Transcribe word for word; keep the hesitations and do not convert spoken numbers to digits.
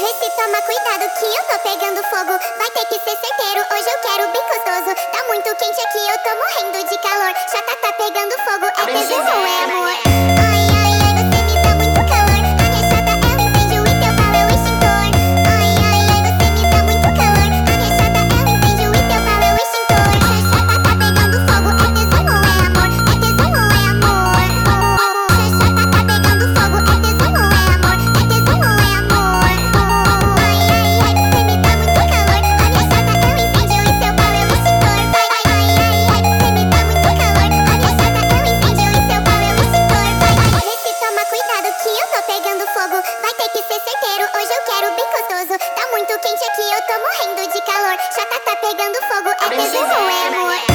Vê se toma cuidado que eu tô pegando fogo. Vai ter que ser certeiro, hoje eu quero bem gostoso. Tá muito quente aqui, eu tô morrendo de calor. Chata tá pegando fogo, é tesão ou é amor? Ai, ai, ai, você me dá muito calor. A minha chata é o incêndio e teu pau é o extintor. Ai, ai, ai, você me dá muito calor. A minha chata é o incêndio e teu pau é o extintor. Ser chata tá pegando fogo, é tesão ou é amor? É tesão ou é amor? Ser chata tá pegando fogo, é tesão ou é amor? É tesão ou é amor? Ai, ai, ai, você me dá muito calor. A minha chata é o incêndio e seu pau é o extintor. Ai, ai, ai, ai, você me dá muito calor. A minha chata é o incêndio e seu pau é o extintor. Vai, vai, vê se toma cuidado que eu tô pegando fogo. Vai ter que ser certeiro, hoje eu quero bem gostoso. Tá muito quente aqui, eu tô morrendo de calor. Chata tá pegando fogo, é tesão ou é amor?